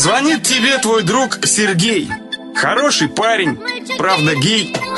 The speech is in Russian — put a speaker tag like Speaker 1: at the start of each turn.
Speaker 1: Звонит тебе твой друг Сергей. Хороший парень, правда гей.